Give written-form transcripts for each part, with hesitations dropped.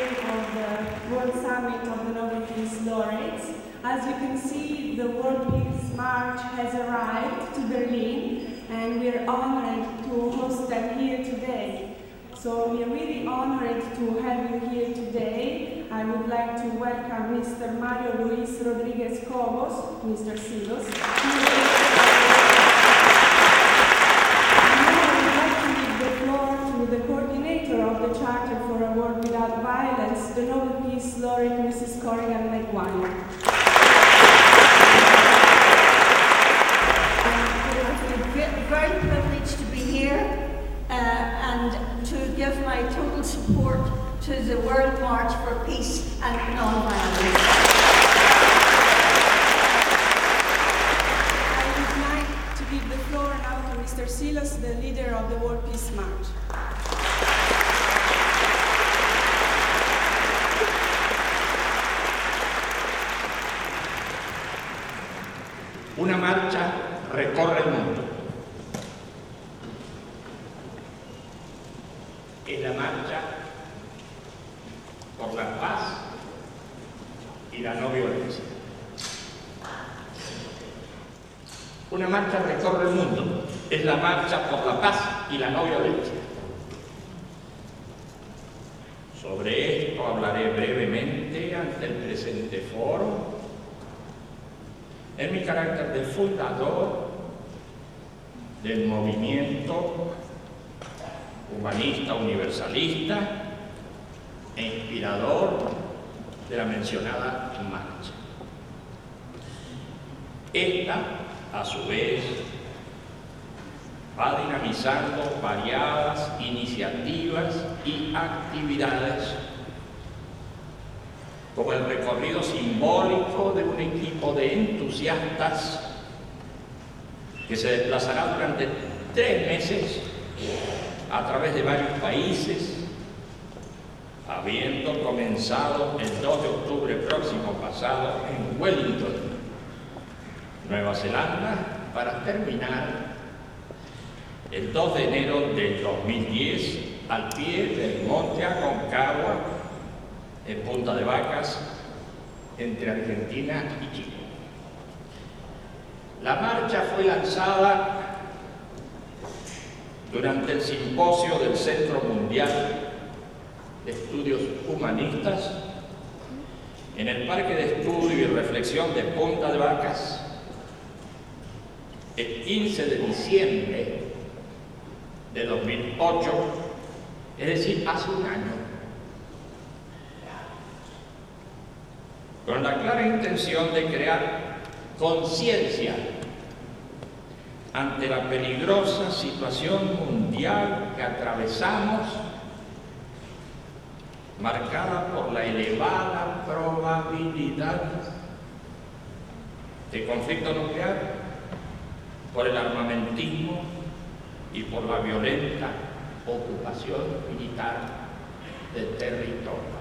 of the World Summit of the Nobel Peace Laureates. As you can see, the World Peace March has arrived to Berlin, and we're honored to host them here today. So we're really honored to have you here today. I would like to welcome Mr. Mario Luis Rodriguez Cobos, Mr. Silos. The coordinator of the Charter for a World Without Violence, the Nobel Peace Laureate, Mrs. Corrigan Maguire. It's a very privilege to be here and to give my total support to the World March for Peace and Non-Violence. I would like to give the floor now to Mr. Silos, the leader of the World Peace March. Una marcha recorre el mundo. Es la marcha por la paz y la no violencia. Una marcha recorre el mundo. Es la marcha por la paz y la no violencia. Sobre esto hablaré brevemente ante el presente foro, en mi carácter de fundador del movimiento humanista universalista e inspirador de la mencionada marcha. Esta, a su vez, va dinamizando variadas iniciativas y actividades, como el recorrido simbólico de un equipo de entusiastas que se desplazará durante 3 meses a través de varios países, habiendo comenzado el 2 de octubre próximo pasado en Wellington, Nueva Zelanda, para terminar el 2 de enero del 2010 al pie del Monte Aconcagua, en Punta de Vacas, entre Argentina y Chile. La marcha fue lanzada durante el simposio del Centro Mundial de Estudios Humanistas en el Parque de Estudio y Reflexión de Punta de Vacas el 15 de diciembre de 2008, es decir, hace un año, con la clara intención de crear conciencia ante la peligrosa situación mundial que atravesamos, marcada por la elevada probabilidad de conflicto nuclear, por el armamentismo y por la violenta ocupación militar de territorios.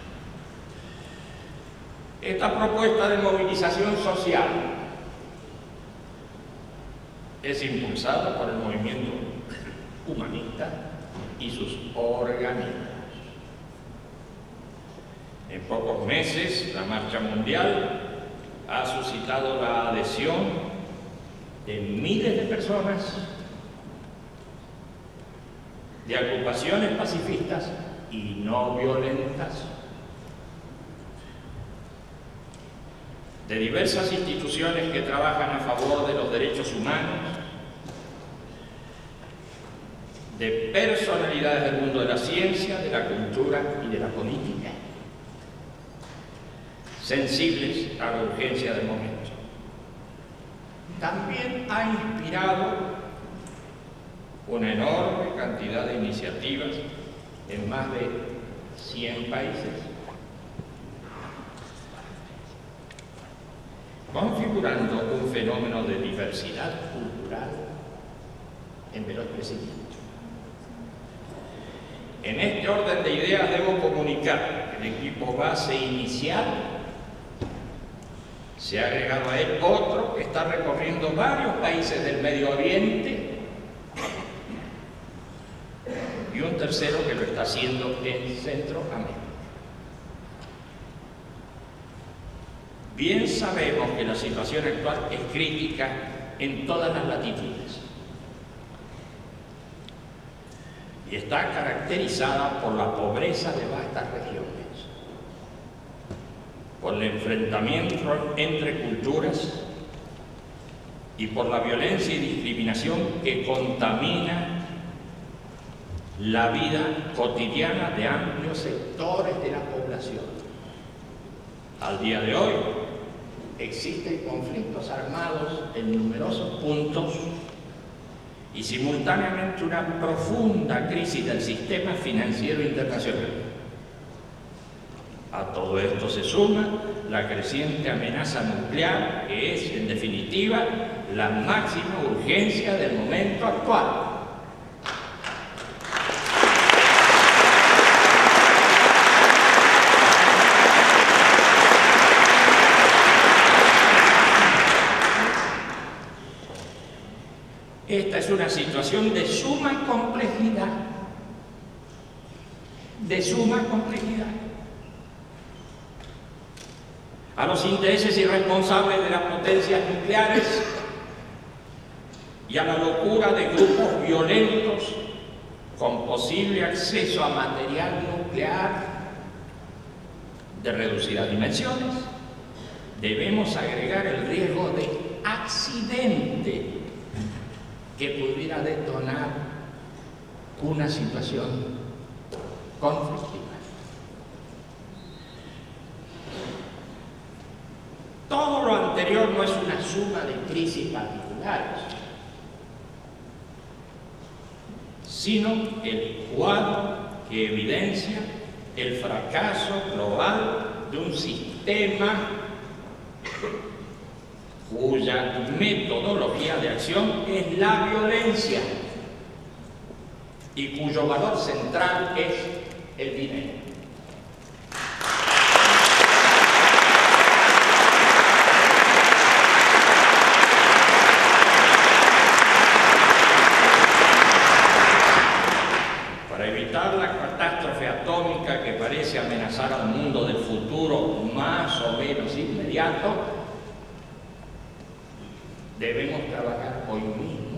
Esta propuesta de movilización social es impulsada por el movimiento humanista y sus organismos. En pocos meses, la Marcha Mundial ha suscitado la adhesión de miles de personas, de agrupaciones pacifistas y no violentas, de diversas instituciones que trabajan a favor de los derechos humanos, de personalidades del mundo de la ciencia, de la cultura y de la política, sensibles a la urgencia del momento. También ha inspirado una enorme cantidad de iniciativas en más de 100 países, configurando un fenómeno de diversidad cultural en veloz crecimiento. En este orden de ideas debo comunicar que el equipo base inicial se ha agregado a él otro que está recorriendo varios países del Medio Oriente y un tercero que lo está haciendo en Centroamérica. Bien sabemos que la situación actual es crítica en todas las latitudes y está caracterizada por la pobreza de vastas regiones, por el enfrentamiento entre culturas y por la violencia y discriminación que contamina la vida cotidiana de amplios sectores de la población. Al día de hoy existen conflictos armados en numerosos puntos y simultáneamente una profunda crisis del sistema financiero internacional. A todo esto se suma la creciente amenaza nuclear, que es, en definitiva, la máxima urgencia del momento actual. Esta es una situación de suma complejidad, A los intereses irresponsables de las potencias nucleares y a la locura de grupos violentos con posible acceso a material nuclear de reducidas dimensiones, debemos agregar el riesgo de accidente que pudiera detonar una situación conflictiva. Todo lo anterior no es una suma de crisis particulares, sino el cuadro que evidencia el fracaso global de un sistema cuya metodología de acción es la violencia y cuyo valor central es el dinero. Para evitar la catástrofe atómica que parece amenazar al mundo del futuro más o menos inmediato, debemos trabajar hoy mismo,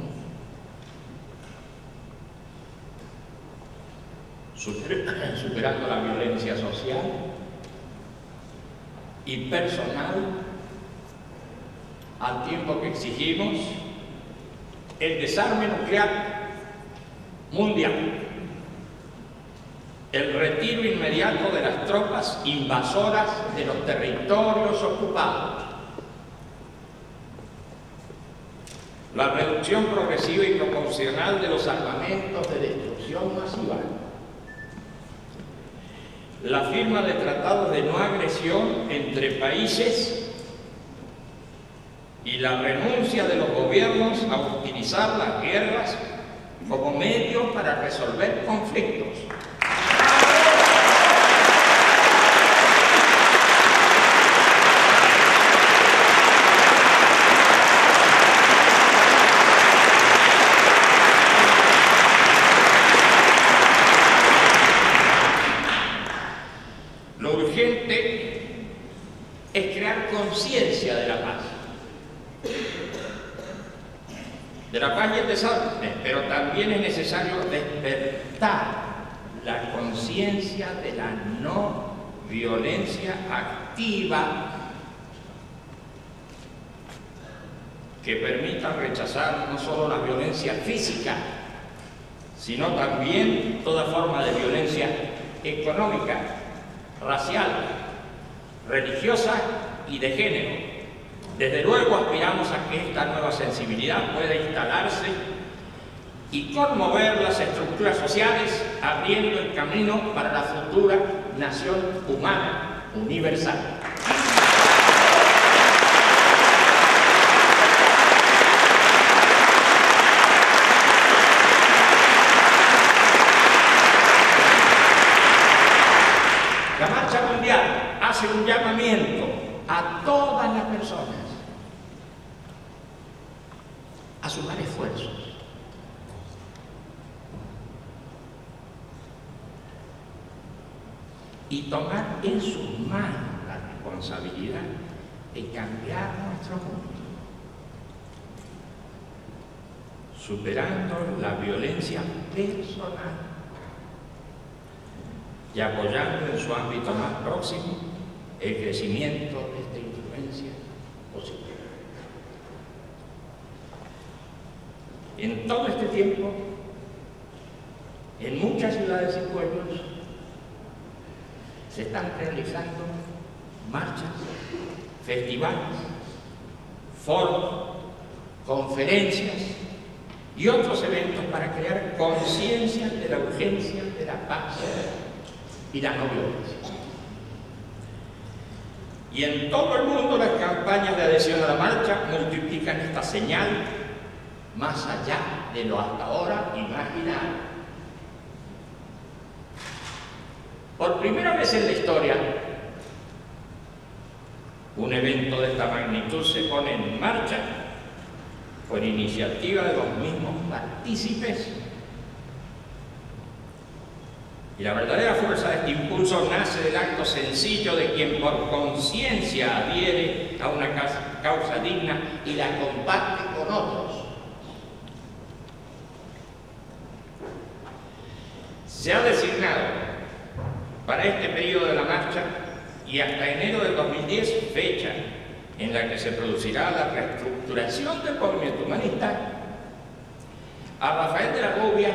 superando la violencia social y personal, al tiempo que exigimos el desarme nuclear mundial, el retiro inmediato de las tropas invasoras de los territorios ocupados, la reducción progresiva y proporcional de los armamentos de destrucción masiva, la firma de tratados de no agresión entre países y la renuncia de los gobiernos a utilizar las guerras como medio para resolver conflictos. Lo urgente es crear conciencia de la paz y el desarme, pero también es necesario despertar la conciencia de la no violencia activa que permita rechazar no solo la violencia física, sino también toda forma de violencia económica, racial, religiosa y de género. Desde luego aspiramos a que esta nueva sensibilidad pueda instalarse y conmover las estructuras sociales, abriendo el camino para la futura nación humana universal. La Marcha Mundial hace un llamamiento a todas las personas a sumar esfuerzos y tomar en sus manos la responsabilidad de cambiar nuestro mundo, superando la violencia personal y apoyando en su ámbito más próximo el crecimiento de esta influencia positiva. En todo este tiempo, en muchas ciudades y pueblos, se están realizando marchas, festivales, foros, conferencias y otros eventos para crear conciencia de la urgencia de la paz y la no violencia. Y en todo el mundo las campañas de adhesión a la marcha multiplican esta señal más allá de lo hasta ahora imaginado. Por primera vez en la historia, un evento de esta magnitud se pone en marcha por iniciativa de los mismos partícipes. Y la verdadera fuerza de este impulso nace del acto sencillo de quien por conciencia adhiere a una causa digna y la comparte con otros. Se ha designado para este periodo de la marcha y hasta enero del 2010, fecha en la que se producirá la reestructuración del movimiento humanista, a Rafael de la Rubia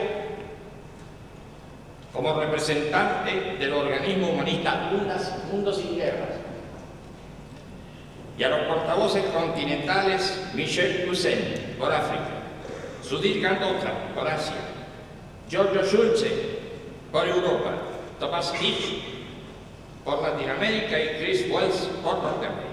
como representante del organismo humanista Mundo Sin Guerras, y a los portavoces continentales Michel Cousin por África, Sudhir Gandotra por Asia, Giorgio Schulze por Europa, Thomas Hitch por Latinoamérica y Chris Wells por Norteamérica.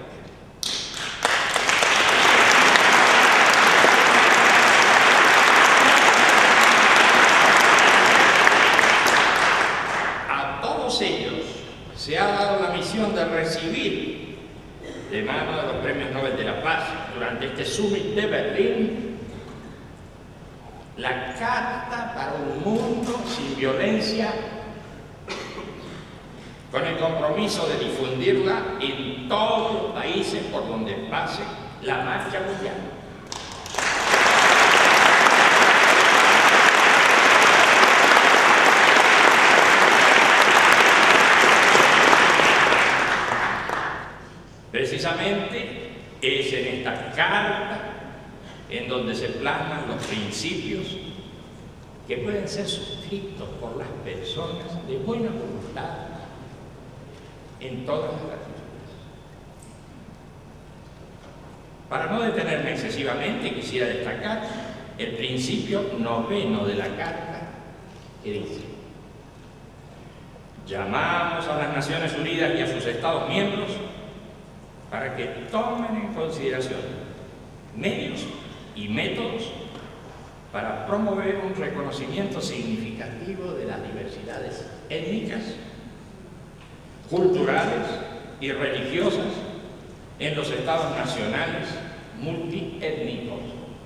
A todos ellos se ha dado la misión de recibir de mano de los Premios Nobel de la Paz durante este Summit de Berlín la Carta para un Mundo Sin Violencia, con el compromiso de difundirla en todos los países por donde pase la marcha mundial. Precisamente es en esta carta en donde se plasman los principios que pueden ser suscritos por las personas de buena voluntad en todas las latitudes. Para no detenerme excesivamente, quisiera destacar el principio noveno de la Carta, que dice: llamamos a las Naciones Unidas y a sus Estados miembros para que tomen en consideración medios y métodos para promover un reconocimiento significativo de las diversidades étnicas, culturales y religiosas en los estados nacionales multiétnicos.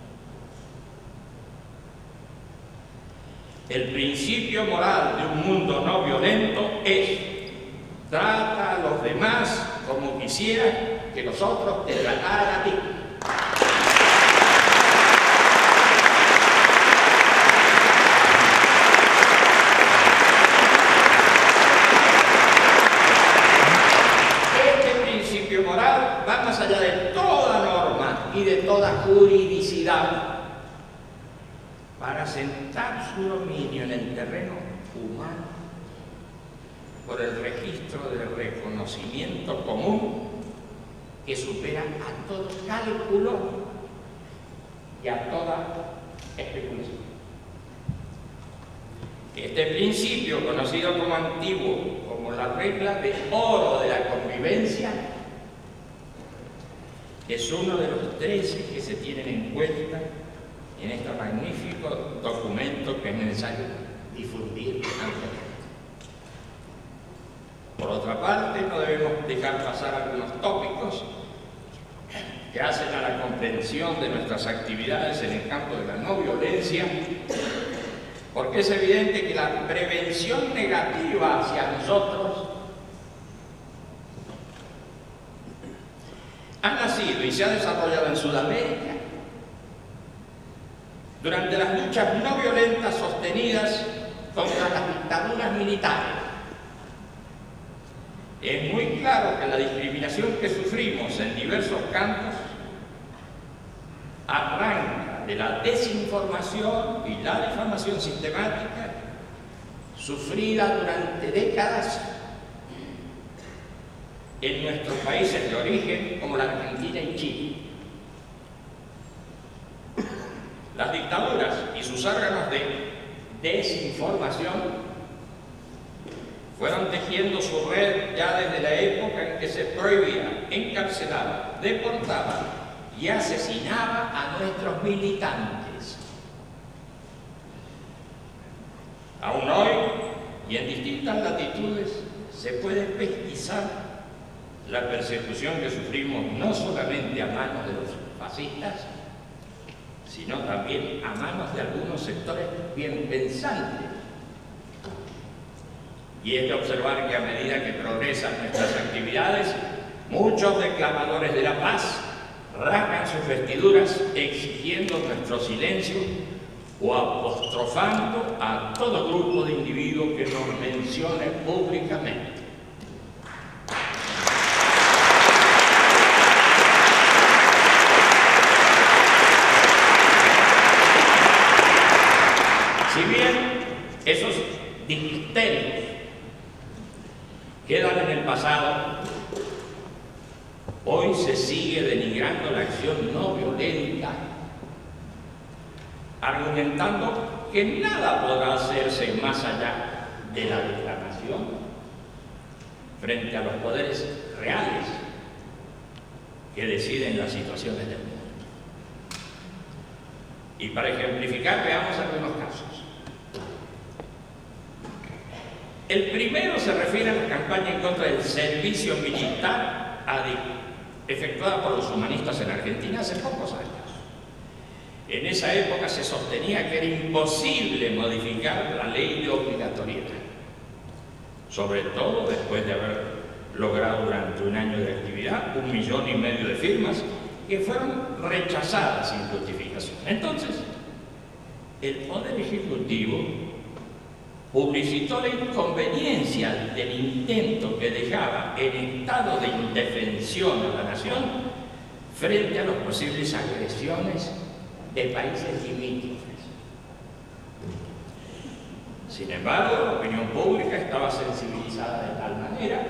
El principio moral de un mundo no violento es: trata a los demás como quisiera que los otros te trataran a ti. Va más allá de toda norma y de toda juridicidad para sentar su dominio en el terreno humano por el registro del reconocimiento común que supera a todo cálculo y a toda especulación. Este principio, conocido como antiguo, como la regla de oro de la convivencia, es uno de los 13 que se tienen en cuenta en este magnífico documento que es necesario difundir ampliamente. Por otra parte, no debemos dejar pasar algunos tópicos que hacen a la comprensión de nuestras actividades en el campo de la no violencia, porque es evidente que la prevención negativa hacia nosotros ha nacido y se ha desarrollado en Sudamérica durante las luchas no violentas sostenidas contra las dictaduras militares. Es muy claro que la discriminación que sufrimos en diversos campos arranca de la desinformación y la difamación sistemática sufrida durante décadas en nuestros países de origen, como la Argentina y Chile. Las dictaduras y sus órganos de desinformación fueron tejiendo su red ya desde la época en que se prohibía, encarcelaba, deportaba y asesinaba a nuestros militantes. Aún hoy, y en distintas latitudes, se puede pesquisar la persecución que sufrimos no solamente a manos de los fascistas, sino también a manos de algunos sectores bien pensantes. Y es de observar que a medida que progresan nuestras actividades, muchos declamadores de la paz rasgan sus vestiduras exigiendo nuestro silencio o apostrofando a todo grupo de individuos que nos mencione públicamente. Si bien esos dicterios quedan en el pasado, hoy se sigue denigrando la acción no violenta, argumentando que nada podrá hacerse más allá de la declamación frente a los poderes reales que deciden las situaciones del mundo. Y para ejemplificar, veamos algunos casos. El primero se refiere a la campaña en contra del servicio militar efectuada por los humanistas en Argentina hace pocos años. En esa época se sostenía que era imposible modificar la ley de obligatoriedad, sobre todo después de haber logrado durante un año de actividad 1,5 millones de firmas que fueron rechazadas sin justificación. Entonces, el Poder Ejecutivo publicitó la inconveniencia del intento que dejaba en estado de indefensión a la nación frente a las posibles agresiones de países limítrofes. Sin embargo, la opinión pública estaba sensibilizada de tal manera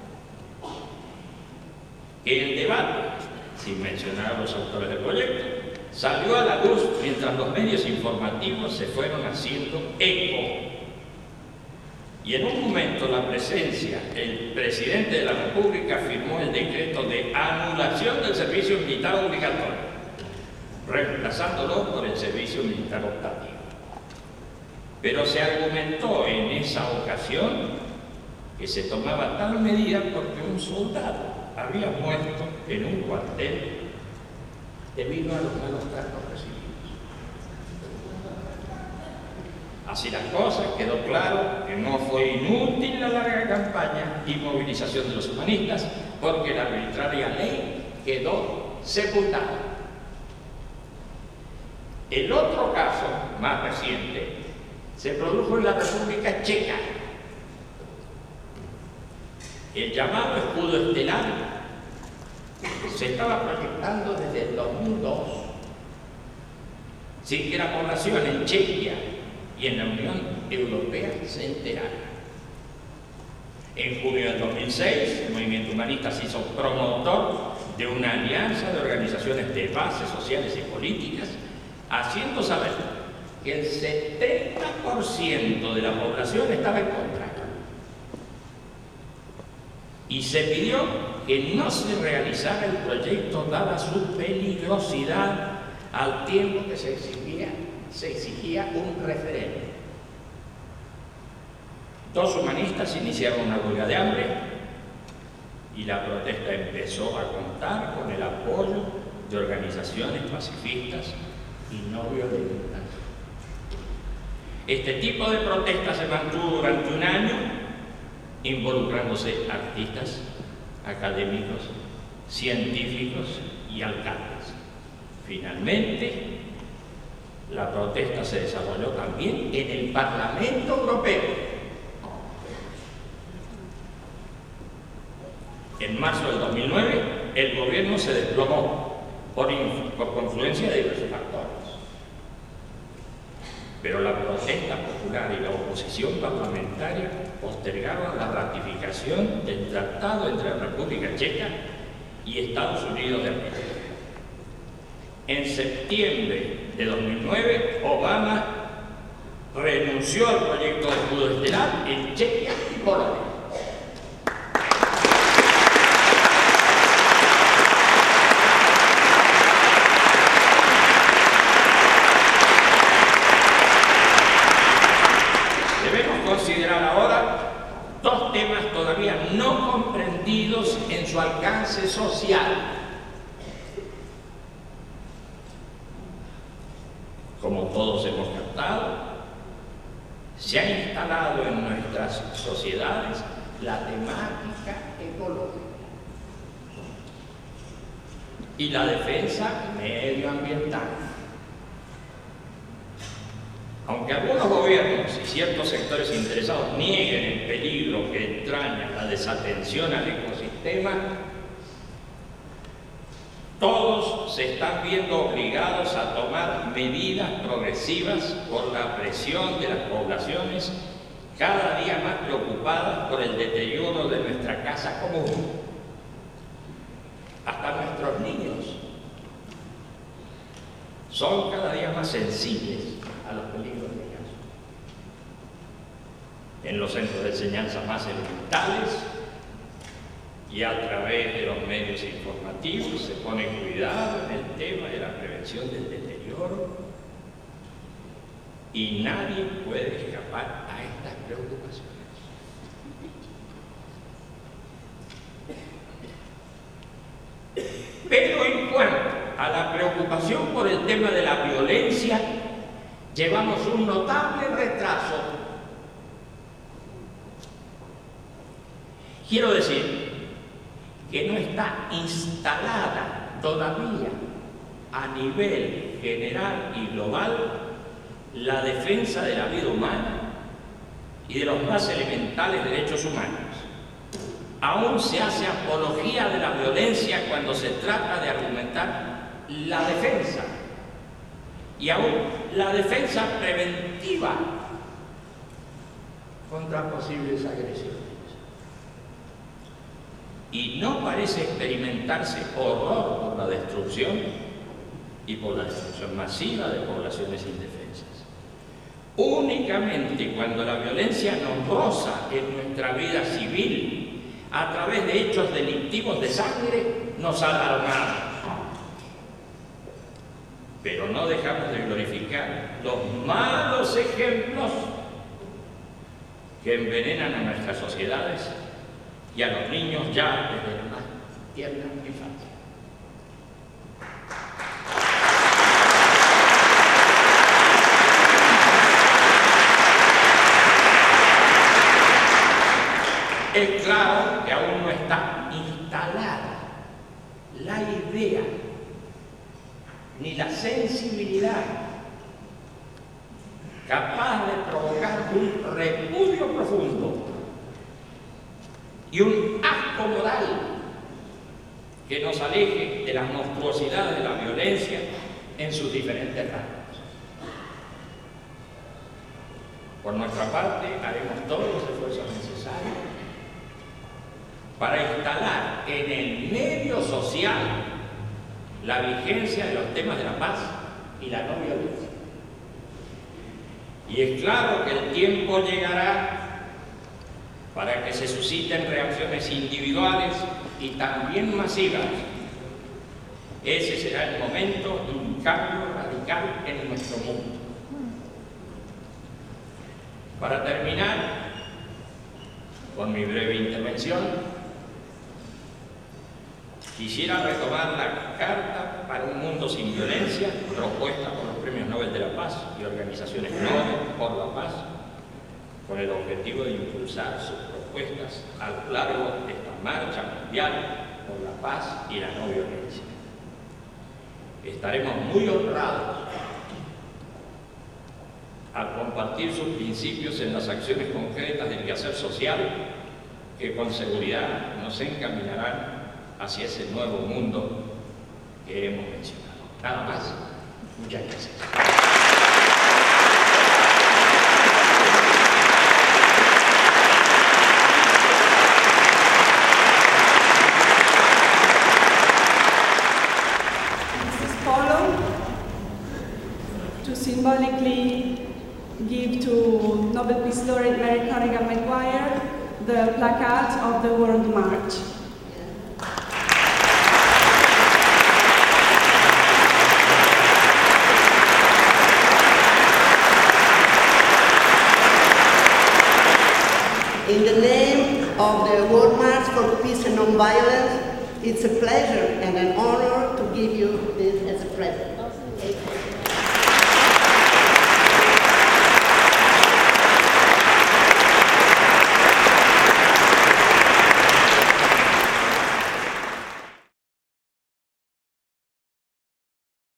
que el debate, sin mencionar a los autores del proyecto, salió a la luz mientras los medios informativos se fueron haciendo eco. Y en un momento el presidente de la República firmó el decreto de anulación del servicio militar obligatorio, reemplazándolo por el servicio militar optativo. Pero se argumentó en esa ocasión que se tomaba tal medida porque un soldado había muerto en un cuartel debido a los malos tratos recibidos. Así las cosas, quedó claro que no fue inútil la larga campaña y movilización de los humanistas, porque la arbitraria ley quedó sepultada. El otro caso, más reciente, se produjo en la República Checa. El llamado escudo estelar se estaba proyectando desde el 2002, sin que la población en Chequia y en la Unión Europea se enterara. En junio del 2006, el movimiento humanista se hizo promotor de una alianza de organizaciones de bases sociales y políticas, haciendo saber que el 70% de la población estaba en contra. Y se pidió que no se realizara el proyecto dada su peligrosidad, al tiempo que se exigía un referéndum. 2 humanistas iniciaron una huelga de hambre y la protesta empezó a contar con el apoyo de organizaciones pacifistas y no violentas. Este tipo de protesta se mantuvo durante un año, involucrándose artistas, académicos científicos y alcaldes. Finalmente, la protesta se desarrolló también en el Parlamento Europeo. En marzo del 2009, el gobierno se desplomó por confluencia de diversos factores. Pero la protesta popular y la oposición parlamentaria postergaron la ratificación del tratado entre la República Checa y Estados Unidos de América. En septiembre de 2009, Obama renunció al proyecto de escudo estelar en Chequia y Polonia. Debemos considerar ahora dos temas todavía no comprendidos en su alcance social. Como todos hemos captado, se ha instalado en nuestras sociedades la temática ecológica y la defensa medioambiental. Aunque algunos gobiernos y ciertos sectores interesados nieguen el peligro que entraña la desatención al ecosistema, todos se están viendo obligados a tomar medidas progresivas por la presión de las poblaciones cada día más preocupadas por el deterioro de nuestra casa común. Hasta nuestros niños son cada día más sensibles a los peligros de ellos. En los centros de enseñanza más elementales y a través de los medios informativos se pone cuidado en el tema de la prevención del deterioro y nadie puede escapar a estas preocupaciones. Pero en cuanto a la preocupación por el tema de la violencia, llevamos un notable retraso. Quiero decir que no está instalada todavía a nivel general y global la defensa de la vida humana y de los más elementales derechos humanos. Aún se hace apología de la violencia cuando se trata de argumentar la defensa y aún la defensa preventiva contra posibles agresiones. Y no parece experimentarse horror por la destrucción y por la destrucción masiva de poblaciones indefensas. Únicamente cuando la violencia nos roza en nuestra vida civil a través de hechos delictivos de sangre nos alarmamos. Pero no dejamos de glorificar los malos ejemplos que envenenan a nuestras sociedades y a los niños ya desde la más tierna infancia. Es claro que aún no está instalada la idea ni la sensibilidad capaz de provocar un repudio profundo y un asco moral que nos aleje de las monstruosidades de la violencia en sus diferentes ramas. Por nuestra parte, haremos todos los esfuerzos necesarios para instalar en el medio social la vigencia de los temas de la paz y la no violencia. Y es claro que el tiempo llegará para que se susciten reacciones individuales y también masivas. Ese será el momento de un cambio radical en nuestro mundo. Para terminar con mi breve intervención, quisiera retomar la Carta para un Mundo Sin Violencia, propuesta por los Premios Nobel de la Paz y organizaciones Nobel por la Paz, con el objetivo de impulsar sus propuestas a lo largo de esta marcha mundial por la paz y la no violencia. Estaremos muy honrados al compartir sus principios en las acciones concretas del quehacer social que con seguridad nos encaminarán hacia ese nuevo mundo que hemos mencionado. Nada más. Muchas gracias. To symbolically give to Nobel Peace Laureate Mary Corrigan Maguire the placard of the World March. In the name of the World March for Peace and Nonviolence, it's a pleasure and an honor to give you this as a present.